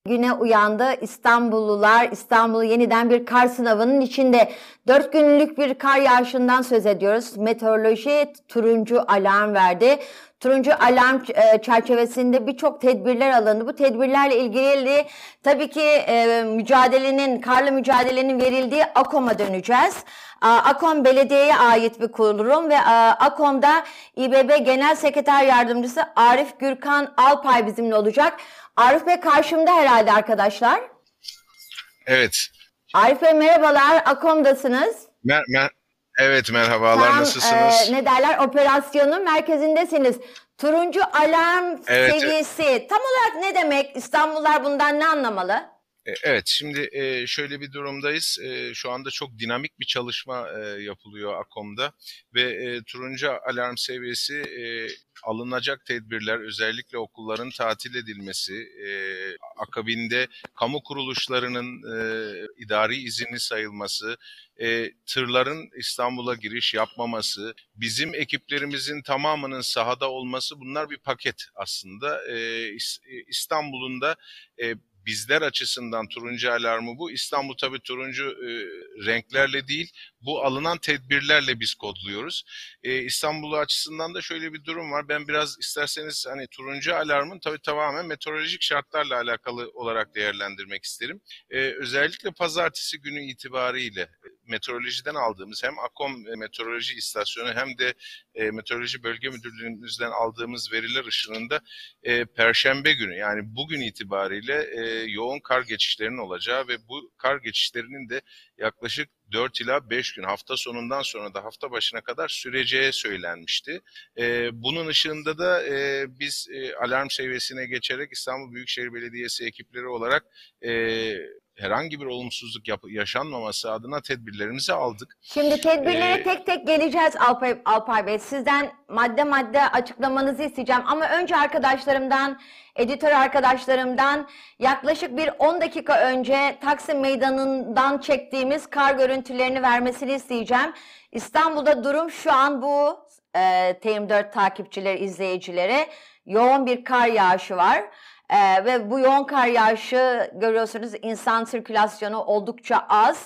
güne uyandı İstanbullular. İstanbul yeniden bir kar sınavının içinde. 4 günlük bir kar yağışından söz ediyoruz. Meteoroloji turuncu alarm verdi. Turuncu alarm çerçevesinde birçok tedbirler alındı. Bu tedbirlerle ilgili tabii ki karla mücadelenin verildiği AKOM'a döneceğiz. AKOM belediyeye ait bir kurum ve AKOM'da İBB Genel Sekreter Yardımcısı Arif Gürkan Alpay bizimle olacak. Arif Bey karşımda herhalde arkadaşlar. Evet. Arif Bey merhabalar, AKOM'dasınız. Evet merhabalar, nasılsınız? Ne derler, operasyonun merkezindesiniz. Turuncu alarm seviyesi tam olarak ne demek? İstanbullular bundan ne anlamalı? Evet, şimdi şöyle bir durumdayız. Şu anda çok dinamik bir çalışma yapılıyor AKOM'da ve turuncu alarm seviyesi alınacak tedbirler, özellikle okulların tatil edilmesi, akabinde kamu kuruluşlarının idari izinli sayılması, tırların İstanbul'a giriş yapmaması, bizim ekiplerimizin tamamının sahada olması, bunlar bir paket aslında. İstanbul'un da bizler açısından turuncu alarmı bu. İstanbul tabii turuncu renklerle değil, bu alınan tedbirlerle biz kodluyoruz. İstanbul açısından da şöyle bir durum var. Ben biraz isterseniz hani turuncu alarmın tabii tamamen meteorolojik şartlarla alakalı olarak değerlendirmek isterim. Özellikle pazartesi günü itibariyle meteorolojiden aldığımız hem AKOM Meteoroloji İstasyonu hem de Meteoroloji Bölge Müdürlüğümüzden aldığımız veriler ışığında Perşembe günü, yani bugün itibariyle yoğun kar geçişlerinin olacağı ve bu kar geçişlerinin de yaklaşık 4 ila 5 gün, hafta sonundan sonra da hafta başına kadar süreceği söylenmişti. Bunun ışığında da biz alarm seviyesine geçerek İstanbul Büyükşehir Belediyesi ekipleri olarak herhangi bir olumsuzluk yaşanmaması adına tedbirlerimizi aldık. Şimdi tedbirlere tek tek geleceğiz Alpay Bey. Sizden madde madde açıklamanızı isteyeceğim. Ama önce arkadaşlarımdan, editör arkadaşlarımdan yaklaşık bir 10 dakika önce Taksim Meydanı'ndan çektiğimiz kar görüntülerini vermesini isteyeceğim. İstanbul'da durum şu an bu. TM4 takipçileri, izleyicileri, yoğun bir kar yağışı var. Ve bu yoğun kar yağışı görüyorsunuz, insan sirkülasyonu oldukça az.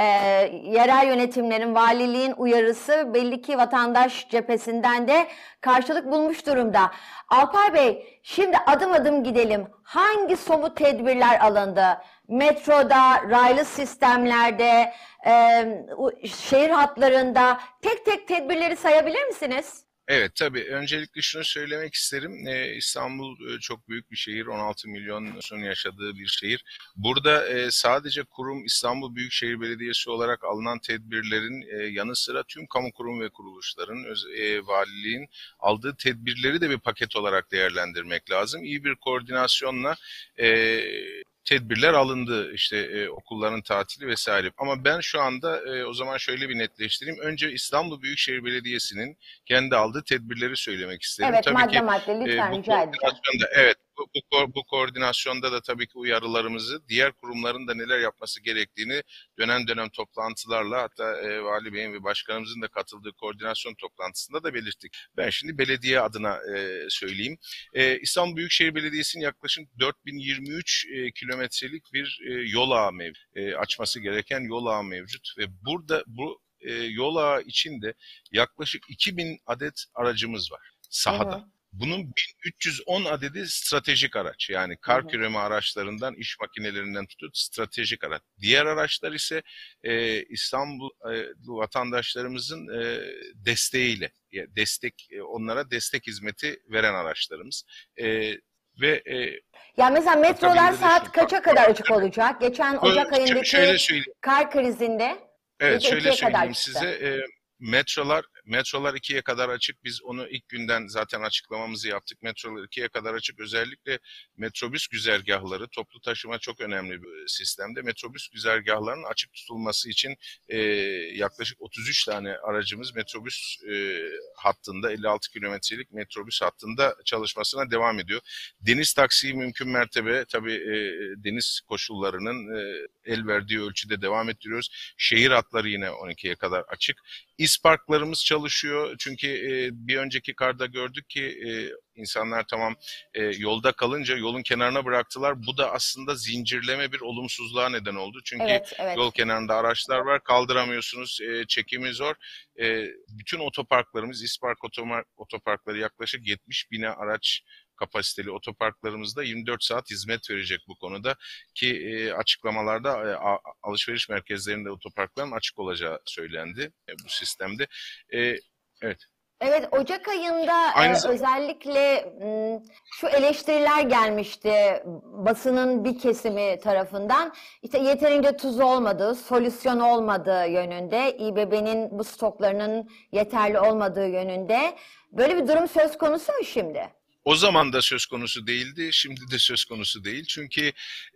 Yerel yönetimlerin, valiliğin uyarısı belli ki vatandaş cephesinden de karşılık bulmuş durumda. Alpay Bey, şimdi adım adım gidelim. Hangi somut tedbirler alındı? Metroda, raylı sistemlerde, şehir hatlarında tek tek tedbirleri sayabilir misiniz? Evet, tabii. Öncelikle şunu söylemek isterim. İstanbul çok büyük bir şehir. 16 milyonun yaşadığı bir şehir. Burada sadece kurum İstanbul Büyükşehir Belediyesi olarak alınan tedbirlerin yanı sıra tüm kamu kurum ve kuruluşların, valiliğin aldığı tedbirleri de bir paket olarak değerlendirmek lazım. İyi bir koordinasyonla tedbirler alındı, işte okulların tatili vesaire. Ama ben şu anda o zaman şöyle bir netleştireyim. Önce İstanbul Büyükşehir Belediyesi'nin kendi aldığı tedbirleri söylemek isterim. Evet, tabii madde ki, madde lütfen rica edeceğim. Evet, bu koordinasyonda da tabii ki uyarılarımızı, diğer kurumların da neler yapması gerektiğini dönem dönem toplantılarla, hatta Vali Bey'in ve Başkanımızın da katıldığı koordinasyon toplantısında da belirttik. Ben şimdi belediye adına söyleyeyim. İstanbul Büyükşehir Belediyesi'nin yaklaşık 4023 kilometrelik bir yol ağı mevcut. Açması gereken yol ağı mevcut ve burada bu yol ağı içinde yaklaşık 2000 adet aracımız var sahada. Hı hı. Bunun 1310 adedi stratejik araç, yani kar küreme araçlarından, iş makinelerinden tutun stratejik araç. Diğer araçlar ise İstanbul vatandaşlarımızın desteğiyle, onlara destek hizmeti veren araçlarımız. Ya mesela metrolar saat kaça kadar açık olacak? Geçen Ocak ayındaki kar krizinde evet, şöyle söyleyeyim size. Metrolar 2'ye kadar açık. Biz onu ilk günden zaten açıklamamızı yaptık. Metrolar 2'ye kadar açık. Özellikle metrobüs güzergahları, toplu taşıma çok önemli bir sistemde. Metrobüs güzergahlarının açık tutulması için yaklaşık 33 tane aracımız metrobüs hattında, 56 kilometrelik metrobüs hattında çalışmasına devam ediyor. Deniz taksiyi mümkün mertebe tabii deniz koşullarının el verdiği ölçüde devam ettiriyoruz. Şehir hatları yine 12'ye kadar açık. İsparklarımız çalışıyor çünkü bir önceki karda gördük ki insanlar tamam yolda kalınca yolun kenarına bıraktılar. Bu da aslında zincirleme bir olumsuzluğa neden oldu. Çünkü Evet, evet. yol kenarında araçlar var, kaldıramıyorsunuz, çekimi zor. Bütün otoparklarımız, İspark otoparkları yaklaşık 70 bine araç kapasiteli otoparklarımızda 24 saat hizmet verecek bu konuda ki açıklamalarda alışveriş merkezlerinde otoparkların açık olacağı söylendi bu sistemde. Evet. Evet, Ocak ayında Aynı zamanda özellikle şu eleştiriler gelmişti basının bir kesimi tarafından. İşte yeterince tuz olmadığı, solüsyon olmadığı yönünde, İBB'nin bu stoklarının yeterli olmadığı yönünde. Böyle bir durum söz konusu mu şimdi? o zaman da söz konusu değildi, şimdi de söz konusu değil. Çünkü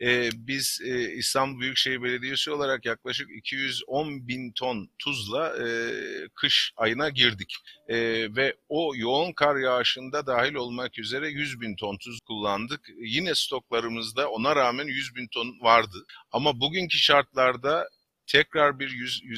biz İstanbul Büyükşehir Belediyesi olarak yaklaşık 210 bin ton tuzla kış ayına girdik. Ve o yoğun kar yağışında dahil olmak üzere 100 bin ton tuz kullandık. Yine stoklarımızda ona rağmen 100 bin ton vardı. Ama bugünkü şartlarda tekrar bir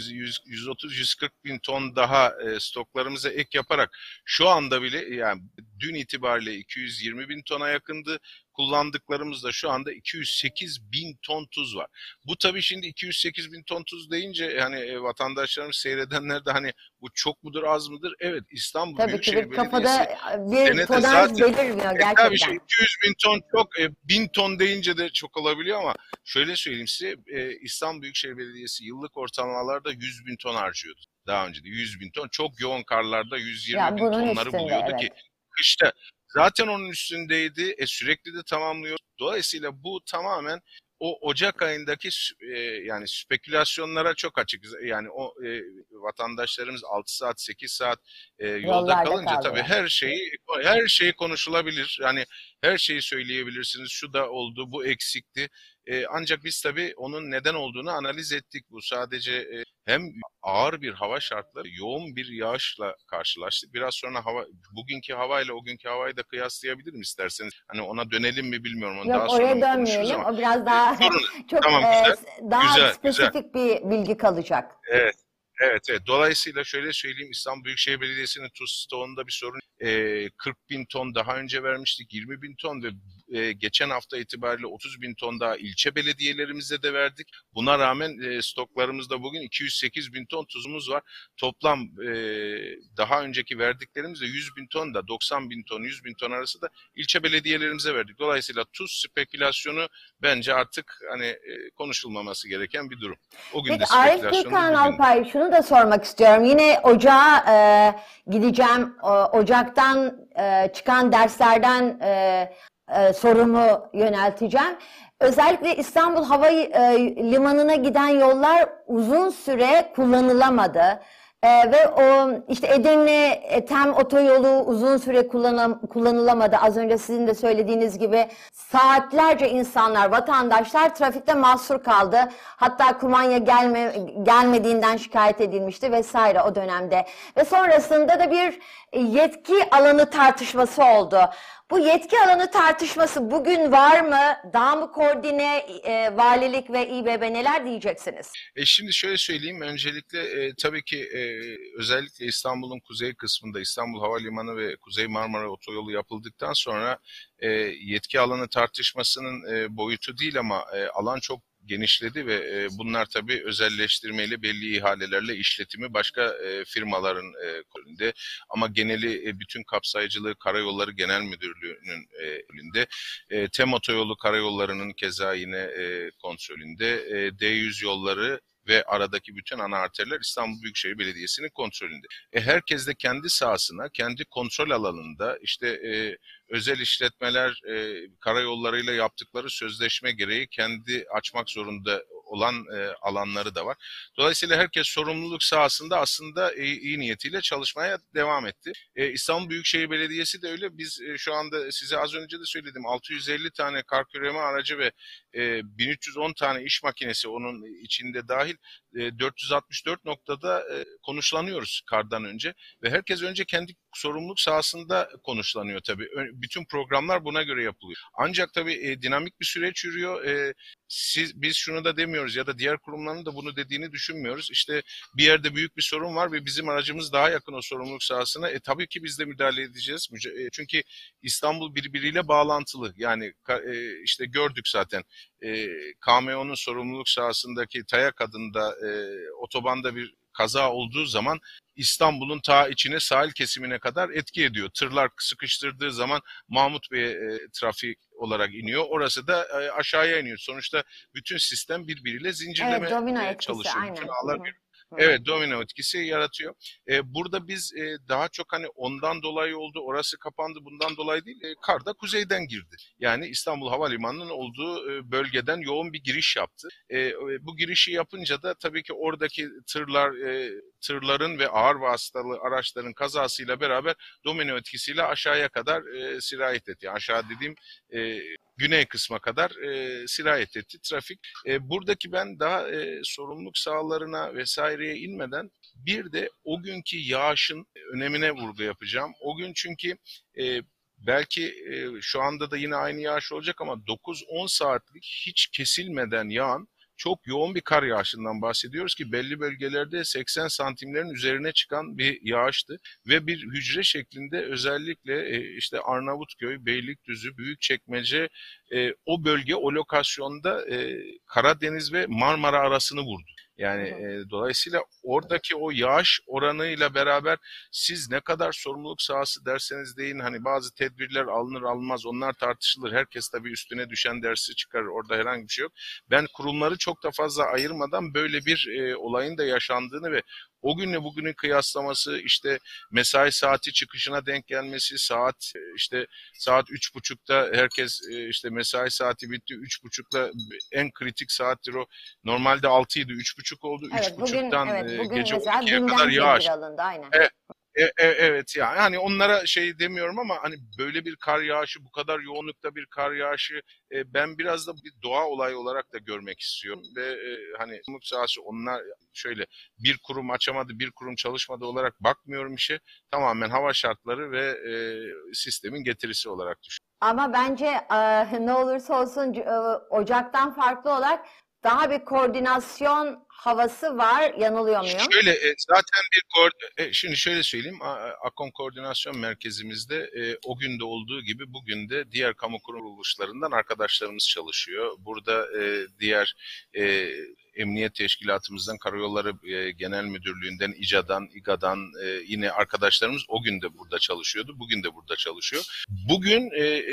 130-140 bin ton daha stoklarımıza ek yaparak şu anda bile yani dün itibariyle 220 bin tona yakındı. Kullandıklarımızda şu anda 208 bin ton tuz var. Bu tabii şimdi 208 bin ton tuz deyince hani vatandaşlarımız seyredenler de hani bu çok mudur az mıdır? Evet, İstanbul Tabii ki Büyükşehir bir Belediyesi kafada bir senede tonaj zaten belirmiyor tabii şey gerçekten. 200 bin ton çok 1000 ton deyince de çok olabiliyor ama şöyle söyleyeyim size İstanbul Büyükşehir Belediyesi yıllık ortalamalarda 100 bin ton harcıyordu. Daha önce de 100 bin ton çok yoğun karlarda 120 Ya bin bunun tonları üstünde, buluyordu evet. ki kışta zaten onun üstündeydi. Sürekli de tamamlıyor. Dolayısıyla bu tamamen o Ocak ayındaki yani spekülasyonlara çok açık. Yani o vatandaşlarımız 6 saat 8 saat yolda Yollarda kalınca tabii kaldılar. her şeyi konuşulabilir. Yani her şeyi söyleyebilirsiniz. Şu da oldu, bu eksikti. Ancak biz tabii onun neden olduğunu analiz ettik. Bu sadece hem ağır bir hava şartları, yoğun bir yağışla karşılaştık. Biraz sonra bugünkü havayla o günkü havayı da kıyaslayabilirim isterseniz. Hani ona dönelim mi bilmiyorum. Onu Yok, daha sonra oraya mı konuşuruz dönmeyelim. ama O biraz daha sorun. çok Tamam, güzel. daha Güzel, güzel. spesifik bir bilgi kalacak. Evet. Evet, evet. Dolayısıyla şöyle söyleyeyim, İstanbul Büyükşehir Belediyesi'nin tuz stoğunda bir sorun. 40 bin ton daha önce vermiştik, 20 bin ton ve geçen hafta itibariyle 30 bin ton daha ilçe belediyelerimize de verdik. Buna rağmen stoklarımızda bugün 208 bin ton tuzumuz var. Toplam daha önceki verdiklerimizde 100 bin ton da 90 bin ton, 100 bin ton arası da ilçe belediyelerimize verdik. Dolayısıyla tuz spekülasyonu bence artık hani konuşulmaması gereken bir durum. O gün de Peki Arif spekülasyondu, Gürkan bugün de. Alpay, şunu da sormak istiyorum. Yine Ocağa gideceğim. Ocak'tan çıkan derslerden sorumu yönelteceğim. Özellikle İstanbul Hava Limanı'na giden yollar uzun süre kullanılamadı. Ve o işte Edirne Tem otoyolu uzun süre kullanılamadı. Az önce sizin de söylediğiniz gibi saatlerce insanlar, vatandaşlar trafikte mahsur kaldı. Hatta kumanya gelmediğinden şikayet edilmişti vesaire o dönemde. Ve sonrasında da bir yetki alanı tartışması oldu. Bu yetki alanı tartışması bugün var mı? Daha mı koordine valilik ve İBB, neler diyeceksiniz? Şimdi şöyle söyleyeyim, öncelikle tabii ki özellikle İstanbul'un kuzey kısmında İstanbul Havalimanı ve Kuzey Marmara Otoyolu yapıldıktan sonra yetki alanı tartışmasının boyutu değil ama alan çok genişledi ve bunlar tabii özelleştirmeyle belli ihalelerle işletimi başka firmaların elinde ama geneli bütün kapsayıcılığı Karayolları Genel Müdürlüğü'nün elinde. TEM Otoyolu Karayolları'nın keza yine kontrolünde. D100 yolları ve aradaki bütün ana arterler İstanbul Büyükşehir Belediyesi'nin kontrolünde. Herkes de kendi sahasına, kendi kontrol alanında işte özel işletmeler karayollarıyla yaptıkları sözleşme gereği kendi açmak zorunda olan alanları da var. Dolayısıyla herkes sorumluluk sahasında aslında iyi niyetiyle çalışmaya devam etti. İstanbul Büyükşehir Belediyesi de öyle. Biz şu anda size az önce de söyledim 650 tane kar küreme aracı ve 1310 tane iş makinesi onun içinde dahil 464 noktada konuşlanıyoruz kardan önce ve herkes önce kendi sorumluluk sahasında konuşlanıyor tabii. Bütün programlar buna göre yapılıyor. Ancak tabii dinamik bir süreç yürüyor. Biz şunu da demiyoruz ya da diğer kurumların da bunu dediğini düşünmüyoruz. İşte bir yerde büyük bir sorun var ve bizim aracımız daha yakın o sorumluluk sahasına. Tabii ki biz de müdahale edeceğiz. Çünkü İstanbul birbiriyle bağlantılı. Yani işte gördük zaten. KMO'nun sorumluluk sahasındaki Tayak adında otobanda bir kaza olduğu zaman İstanbul'un ta içine, sahil kesimine kadar etki ediyor. Tırlar sıkıştırdığı zaman Mahmut Bey'e trafik olarak iniyor. Orası da aşağıya iniyor. Sonuçta bütün sistem birbiriyle zincirleme Evet, domino etkisi çalışıyor. aynen. Bütün ağlar Hı hı. Evet, domino etkisi yaratıyor. Burada biz daha çok hani ondan dolayı oldu, orası kapandı, bundan dolayı değil, kar da kuzeyden girdi. Yani İstanbul Havalimanı'nın olduğu bölgeden yoğun bir giriş yaptı. Bu girişi yapınca da tabii ki oradaki tırların ve ağır vasıtalı araçların kazasıyla beraber domino etkisiyle aşağıya kadar sirayet etti. Yani aşağı dediğim güney kısma kadar sirayet etti trafik. Buradaki ben daha sorumluluk sahalarına vesaireye inmeden bir de o günkü yağışın önemine vurgu yapacağım. O gün çünkü belki şu anda da yine aynı yağış olacak ama 9-10 saatlik hiç kesilmeden yağan çok yoğun bir kar yağışından bahsediyoruz ki belli bölgelerde 80 santimlerin üzerine çıkan bir yağıştı ve bir hücre şeklinde özellikle işte Arnavutköy, Beylikdüzü, Büyükçekmece o bölge, o lokasyonda Karadeniz ve Marmara arasını vurdu. Yani dolayısıyla oradaki o yağış oranıyla beraber siz ne kadar sorumluluk sahası derseniz deyin, hani bazı tedbirler alınır alınmaz onlar tartışılır. Herkes tabii üstüne düşen dersi çıkarır. Orada herhangi bir şey yok. Ben kurumları çok da fazla ayırmadan böyle bir olayın da yaşandığını ve o günle bugünün kıyaslaması, işte mesai saati çıkışına denk gelmesi, işte saat 3.30'da herkes işte mesai saati bitti, 3.30'da en kritik saattir o. Normalde 6 idi, 3.30 oldu. Evet, bugün 3.30'dan bugün gece mesela 12'ye dünden kadar tedbir yağış. alındı aynen. Evet yani hani onlara şey demiyorum ama hani böyle bir kar yağışı, bu kadar yoğunlukta bir kar yağışı ben biraz da bir doğa olayı olarak da görmek istiyorum ve hani sorumluluk sahası onlar şöyle bir kurum açamadı, bir kurum çalışmadı olarak bakmıyorum işe. Tamamen hava şartları ve sistemin getirisi olarak düşünüyorum. Ama bence ne olursa olsun Ocak'tan farklı olarak daha bir koordinasyon havası var. Yanılıyor muyum? Şöyle zaten şimdi şöyle söyleyeyim, AKOM Koordinasyon Merkezimizde o günde olduğu gibi bugün de diğer kamu kuruluşlarından arkadaşlarımız çalışıyor. Burada diğer emniyet teşkilatımızdan, Karayolları Genel Müdürlüğü'nden, İGA'dan yine arkadaşlarımız o gün de burada çalışıyordu. Bugün de burada çalışıyor. Bugün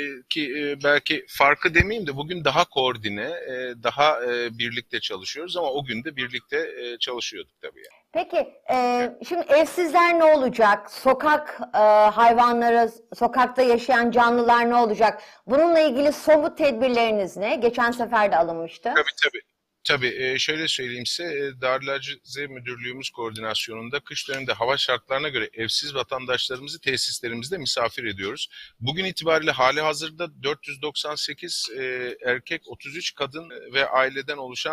ki belki farkı demeyeyim de bugün daha koordine, daha birlikte çalışıyoruz ama o gün de birlikte çalışıyorduk tabii yani. Peki, şimdi evsizler ne olacak? Sokak hayvanları, sokakta yaşayan canlılar ne olacak? Bununla ilgili somut tedbirleriniz ne? Geçen sefer de alınmıştı. Tabii. Tabii şöyle söyleyeyim size, Darül Acize Müdürlüğümüz koordinasyonunda kış döneminde hava şartlarına göre evsiz vatandaşlarımızı tesislerimizde misafir ediyoruz. Bugün itibariyle hali hazırda 498 erkek, 33 kadın ve aileden oluşan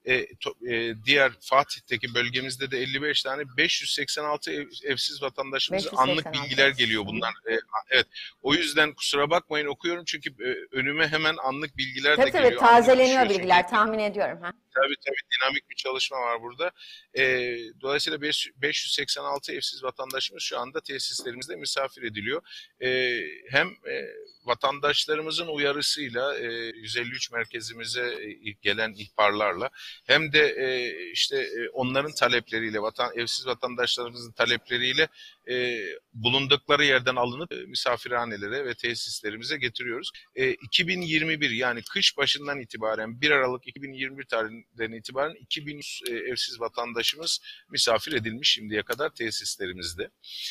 diğer Fatih'teki bölgemizde de 55 tane 586 evsiz vatandaşımıza anlık 586. bilgiler geliyor bunlar. Evet. O yüzden kusura bakmayın okuyorum çünkü önüme hemen anlık bilgiler de Tabii geliyor. tazeleniyor Anlık düşüyor bilgiler çünkü. tahmin ediyorum. Ha? Tabii dinamik bir çalışma var burada. Dolayısıyla 586 evsiz vatandaşımız şu anda tesislerimizde misafir ediliyor. Hem vatandaşlarımızın uyarısıyla 153 merkezimize gelen ihbarlarla hem de işte onların talepleriyle evsiz vatandaşlarımızın talepleriyle bulundukları yerden alınıp misafirhanelere ve tesislerimize getiriyoruz. 2021 yani kış başından itibaren 1 Aralık 2021 tarihinden itibaren 2100 evsiz vatandaşımız misafir edilmiş şimdiye kadar tesislerimizde.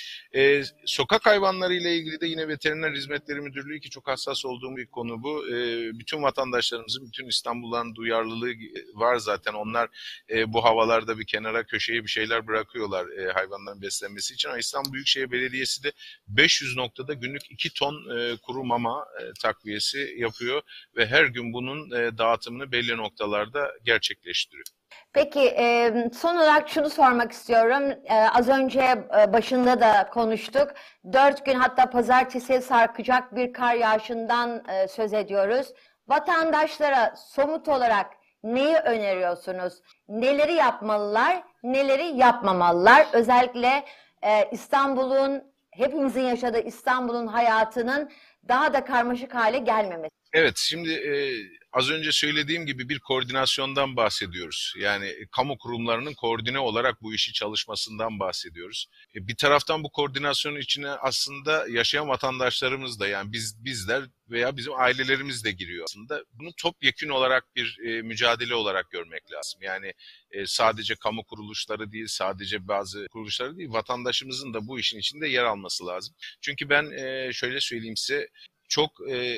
Sokak hayvanları ile ilgili de yine Veteriner Hizmetleri Müdürlüğü ki çok hassas olduğum bir konu bu. Bütün vatandaşlarımızın, bütün İstanbulluların duyarlılığı var zaten. Onlar bu havalarda bir kenara köşeye bir şeyler bırakıyorlar hayvanların beslenmesi için. Ama İstanbul Büyükşehir Belediyesi de 500 noktada günlük 2 ton kuru mama takviyesi yapıyor ve her gün bunun dağıtımını belli noktalarda gerçekleştiriyor. Peki son olarak şunu sormak istiyorum. Az önce başında da konuştuk. 4 gün hatta pazartesiye sarkacak bir kar yağışından söz ediyoruz. Vatandaşlara somut olarak neyi öneriyorsunuz? Neleri yapmalılar, neleri yapmamalılar? Özellikle İstanbul'un, hepimizin yaşadığı İstanbul'un hayatının daha da karmaşık hale gelmemesi. Evet, şimdi az önce söylediğim gibi bir koordinasyondan bahsediyoruz. Yani kamu kurumlarının koordine olarak bu işi çalışmasından bahsediyoruz. Bir taraftan bu koordinasyonun içine aslında yaşayan vatandaşlarımız da, yani bizler veya bizim ailelerimiz de giriyor aslında. Bunu topyekün olarak bir mücadele olarak görmek lazım. Yani sadece kamu kuruluşları değil, sadece bazı kuruluşları değil, vatandaşımızın da bu işin içinde yer alması lazım. Çünkü ben şöyle söyleyeyim size, çok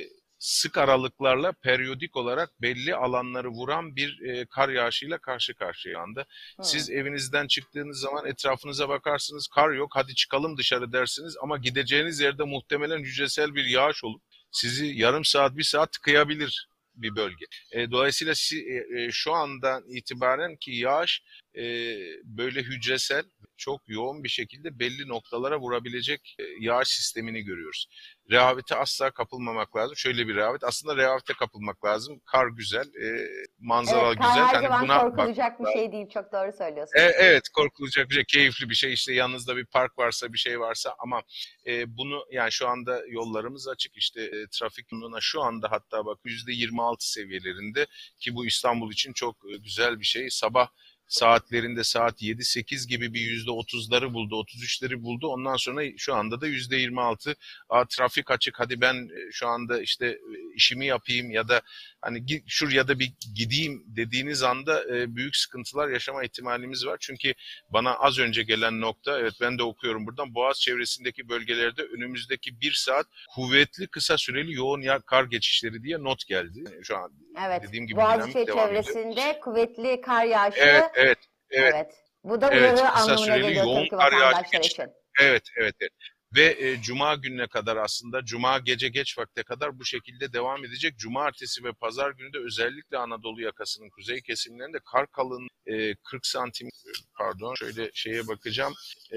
sık aralıklarla periyodik olarak belli alanları vuran bir kar yağışıyla karşı karşıya anda. Siz evinizden çıktığınız zaman etrafınıza bakarsınız, kar yok, hadi çıkalım dışarı dersiniz ama gideceğiniz yerde muhtemelen hücresel bir yağış olup sizi yarım saat, bir saat tıkayabilir bir bölge. Dolayısıyla şu andan itibaren ki yağış böyle hücresel, çok yoğun bir şekilde belli noktalara vurabilecek yağış sistemini görüyoruz. Rehavete asla kapılmamak lazım. Şöyle bir rehavet. Aslında rehavete kapılmak lazım. Kar güzel, manzara Evet, kar güzel. her Hani zaman buna korkulacak bir şey değil. Çok doğru söylüyorsunuz. evet, korkulacak bir şey, keyifli bir şey. İşte yanınızda bir park varsa, bir şey varsa, ama bunu, yani şu anda yollarımız açık. İşte trafik yoğunluğuna şu anda hatta bak %26 seviyelerinde, ki bu İstanbul için çok güzel bir şey. Sabah saatlerinde saat 7-8 gibi bir %30'ları buldu, 33'leri buldu. Ondan sonra şu anda da %26. Trafik açık. Hadi ben şu anda işte işimi yapayım ya da hani şuraya da bir gideyim dediğiniz anda büyük sıkıntılar yaşama ihtimalimiz var. Çünkü bana az önce gelen nokta, evet ben de okuyorum buradan, Boğaz çevresindeki bölgelerde önümüzdeki 1 saat kuvvetli kısa süreli yoğun kar geçişleri diye not geldi. Şu an Evet, dediğim gibi Boğaziçi dinamik devam ediyor. çevresinde kuvvetli kar yağışı. Evet, evet, evet, Evet. Bu da evet. uyarı Kısa anlamına süreli geliyor yoğun tabii ki kar yağışı vatandaşlar geçti. için. Evet, evet, evet. Ve Cuma gününe kadar, aslında Cuma gece geç vakte kadar bu şekilde devam edecek. Cumartesi ve Pazar günü de özellikle Anadolu yakasının kuzey kesimlerinde kar kalınlığı 40 santim, pardon şöyle şeye bakacağım.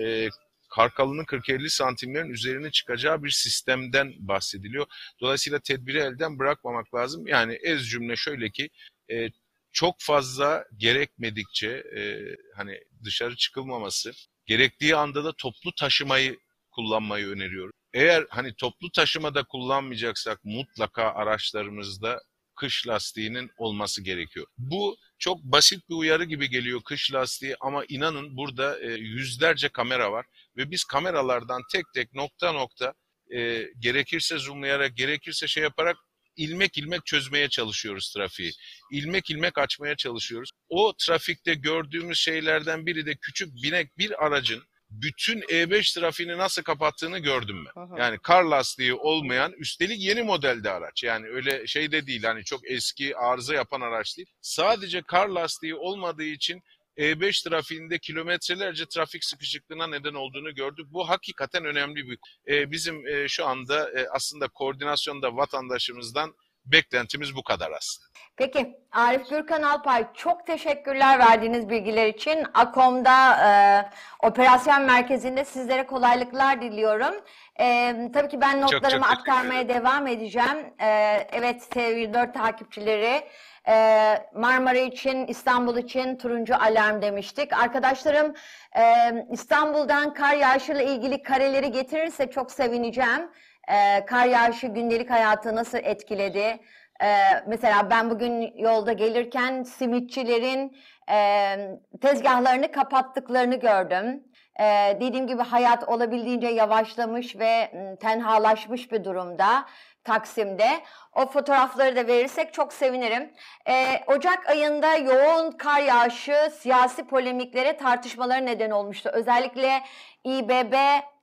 Kar kalınlığının 40-50 santimlerin üzerine çıkacağı bir sistemden bahsediliyor. Dolayısıyla tedbiri elden bırakmamak lazım. Yani ez cümle şöyle ki, çok fazla gerekmedikçe hani dışarı çıkılmaması, gerektiği anda da toplu taşımayı kullanmayı öneriyorum. Eğer hani toplu taşımada kullanmayacaksak mutlaka araçlarımızda kış lastiğinin olması gerekiyor. Bu çok basit bir uyarı gibi geliyor, kış lastiği, ama inanın burada yüzlerce kamera var ve biz kameralardan tek tek nokta nokta gerekirse zoomlayarak, gerekirse şey yaparak ilmek ilmek çözmeye çalışıyoruz trafiği. İlmek ilmek açmaya çalışıyoruz. O trafikte gördüğümüz şeylerden biri de küçük binek bir aracın bütün E5 trafiğini nasıl kapattığını gördüm ben. Yani kar lastiği olmayan, üstelik yeni modelde araç. Yani öyle şey de değil, hani çok eski arıza yapan araç değil. Sadece kar lastiği olmadığı için E5 trafiğinde kilometrelerce trafik sıkışıklığına neden olduğunu gördük. Bu hakikaten önemli bir. Bizim şu anda aslında koordinasyonda vatandaşımızdan beklentimiz bu kadar aslında. Peki Arif Gürkan Alpay, çok teşekkürler verdiğiniz bilgiler için. AKOM'da operasyon merkezinde sizlere kolaylıklar diliyorum. Tabii ki ben notlarımı Çok aktarmaya devam edeceğim. Evet TV24 takipçileri, Marmara için, İstanbul için turuncu alarm demiştik. Arkadaşlarım İstanbul'dan kar yağışıyla ilgili kareleri getirirse çok sevineceğim. Kar yağışı gündelik hayatı nasıl etkiledi? Mesela ben bugün yolda gelirken simitçilerin tezgahlarını kapattıklarını gördüm. Dediğim gibi hayat olabildiğince yavaşlamış ve tenhalaşmış bir durumda Taksim'de. O fotoğrafları da verirsek çok sevinirim. Ocak ayında yoğun kar yağışı siyasi polemiklere, tartışmalara neden olmuştu. Özellikle İBB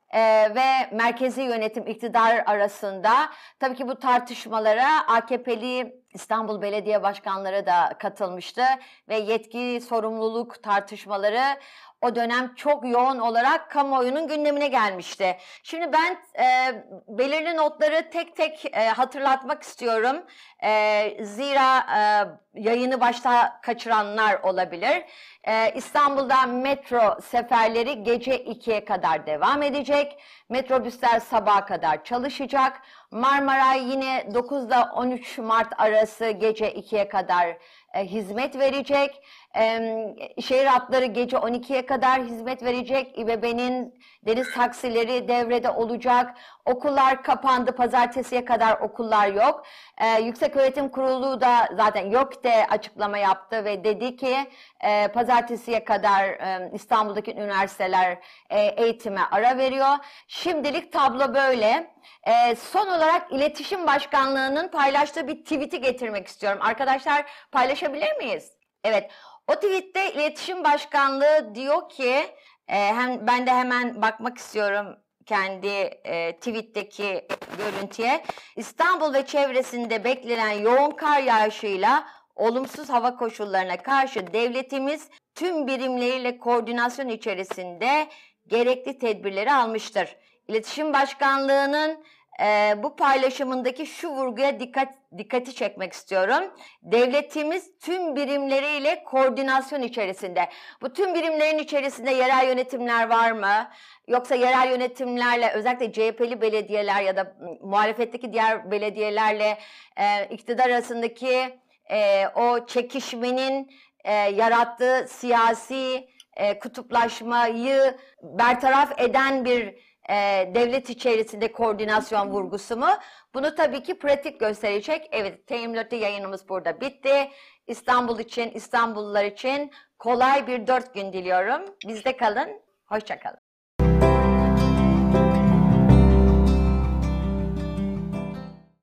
ve merkezi yönetim iktidar arasında. Tabii ki bu tartışmalara AKP'li İstanbul Belediye Başkanları da katılmıştı ve yetki, sorumluluk tartışmaları o dönem çok yoğun olarak kamuoyunun gündemine gelmişti. Şimdi ben belirli notları tek tek hatırlatmak istiyorum. Zira yayını başta kaçıranlar olabilir. İstanbul'da metro seferleri gece 2'ye kadar devam edecek. Metrobüsler sabaha kadar çalışacak. Marmaray yine 9 ile 13 Mart arası gece 2'ye kadar hizmet verecek. Şehir hatları gece 12'ye kadar hizmet verecek. İBB'nin deniz taksileri devrede olacak. Okullar kapandı. Pazartesiye kadar okullar yok. Yükseköğretim Kurulu da zaten yok de açıklama yaptı ve dedi ki pazartesiye kadar İstanbul'daki üniversiteler eğitime ara veriyor. Şimdilik tablo böyle. Son olarak İletişim Başkanlığı'nın paylaştığı bir tweet'i getirmek istiyorum. Arkadaşlar paylaşabilir miyiz? Evet. O tweette İletişim Başkanlığı diyor ki, ben de hemen bakmak istiyorum kendi tweet'teki görüntüye. İstanbul ve çevresinde beklenen yoğun kar yağışıyla olumsuz hava koşullarına karşı devletimiz tüm birimleriyle koordinasyon içerisinde gerekli tedbirleri almıştır. İletişim Başkanlığı'nın bu paylaşımındaki şu vurguya dikkati çekmek istiyorum. Devletimiz tüm birimleriyle koordinasyon içerisinde. Bu tüm birimlerin içerisinde yerel yönetimler var mı? Yoksa yerel yönetimlerle, özellikle CHP'li belediyeler ya da muhalefetteki diğer belediyelerle iktidar arasındaki o çekişmenin yarattığı siyasi kutuplaşmayı bertaraf eden bir devlet içerisinde koordinasyon vurgusu mu? Bunu tabii ki pratik gösterecek. Evet, T24'te yayınımız burada bitti. İstanbul için, İstanbullular için kolay bir 4 gün diliyorum. Bizde kalın, hoşça kalın.